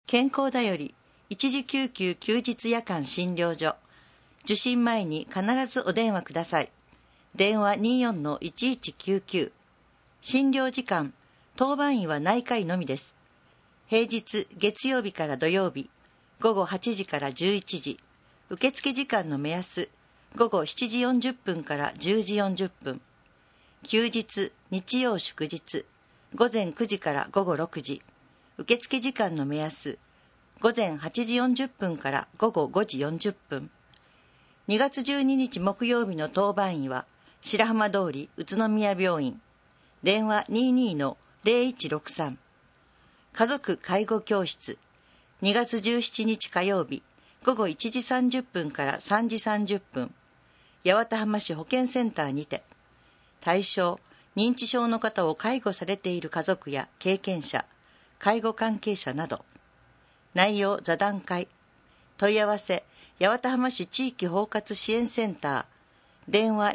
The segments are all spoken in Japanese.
健康だより一時救急休日夜間診療所。受診前に必ずお電話ください。電話 24-1199。診療時間、当番医は内科医のみです。平日月曜日から土曜日、午後8時から11時。受付時間の目安、午後7時40分から10時40分。休日、日曜祝日、午前9時から午後6時。受付時間の目安、午前8時40分から午後5時40分。2月12日木曜日の当番医は、白浜通り宇都宮病院。電話 22-0163。家族介護教室。2月17日火曜日、午後1時30分から3時30分。八幡浜市保健センターにて。対象、認知症の方を介護されている家族や経験者、介護関係者など。内容座談会。問い合わせ、八幡浜市地域包括支援センター。電話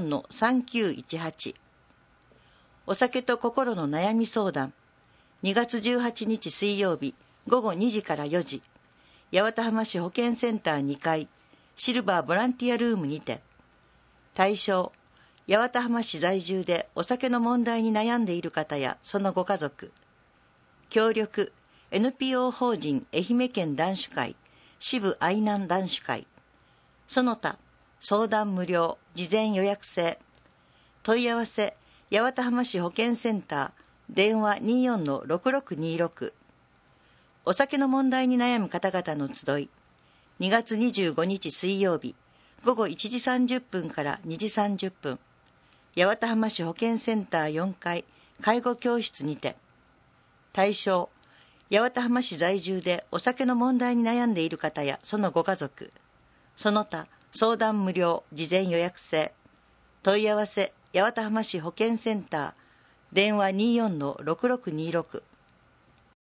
24-3918。お酒と心の悩み相談。2月18日水曜日、午後2時から4時。八幡浜市保健センター2階、シルバーボランティアルームにて。対象、八幡浜市在住でお酒の問題に悩んでいる方やそのご家族。協力、NPO 法人愛媛県男子会、支部愛南男子会。その他、相談無料、事前予約制。問い合わせ、八幡浜市保健センター、電話 24-6626。お酒の問題に悩む方々の集い。2月25日水曜日、午後1時30分から2時30分。八幡浜市保健センター4階、介護教室にて。対象、八幡浜市在住でお酒の問題に悩んでいる方やそのご家族。その他、相談無料、事前予約制。問い合わせ、八幡浜市保健センター、電話 24-6626。